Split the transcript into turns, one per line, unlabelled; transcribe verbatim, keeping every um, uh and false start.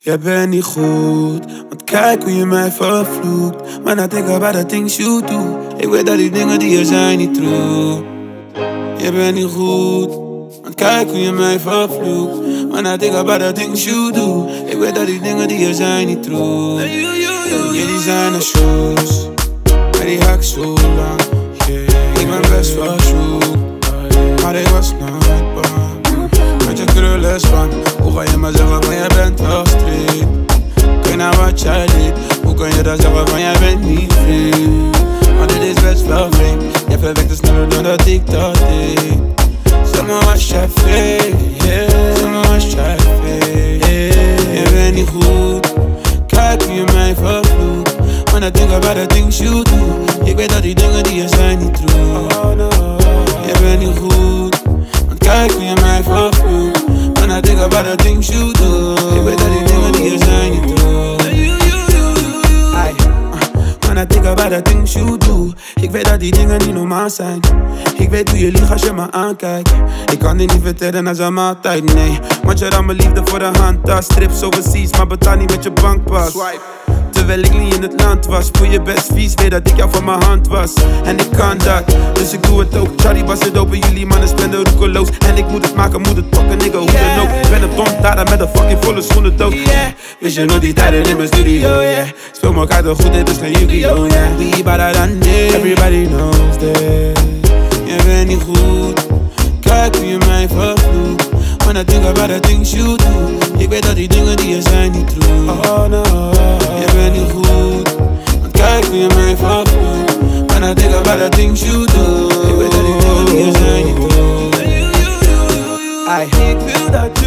Jij bent niet goed, want kijk hoe je mij vervloekt. Man, I think about the things you do. Ik weet dat die dingen die er zijn niet true. Jij bent niet goed, want kijk hoe je mij vervloekt. Man, I think about the things you do. Ik weet dat die dingen die er zijn niet true. Je designer shoes, maar die hak zo lang. Ik ben best wel zoek, maar ik was nooit bang. Met je krullen span, hoe ga je maar zeggen van jij bent wel street? Kijk naar wat jij deed, hoe kan je dan zeggen van jij bent niet vreemd? Maar dit is best wel vreemd, jij verwekt sneller dan dat ik dat deed. Zeg maar was jij fake, yeah. Zeg maar was jij fake, yeah. Je bent niet goed, kijk hoe je mij vervloekt. When I think about the things you do, ik weet dat die dingen die er zijn niet true. Oh no, je bent niet goed, want kijk hoe je mij vervloekt. When I think about the things you do, ik weet dat die dingen die er zijn niet true. Ay, when I think about the things you do, ik weet dat die dingen niet normaal zijn. Ik weet hoe je liegt als je me aankijkt. Ik kan dit niet vertellen als een maaltijd, nee. Want je dan mijn liefde voor de hand tas. Trips overseas, maar betaal niet met je bankpas. Swipe. Terwijl ik niet in het land was, voel je best vies, weet dat ik jou van mijn hand was. En ik kan dat, dus ik doe het ook. Charlie was het open, jullie mannen spenden roekeloos. En ik moet het maken, moet het pakken, nigga, hoe dan ook. Ik ben een dom daar met een fucking volle schoenen dood. Yeah. Wist je nog die tijden in mijn studio, yeah. Speel me kaarten goed, dit is geen Yu-Gi-Oh, yeah. Wie better than this, everybody knows this. Je bent niet goed, kijk hoe je mij vervloekt. When I think about the things you do, ik weet dat die dingen die er zijn niet true. Oh no, je bent niet goed, want kijk hoe je mij vervloekt. When I think about the things you do, ik weet dat die dingen die er zijn niet true. Ay, ik wil dat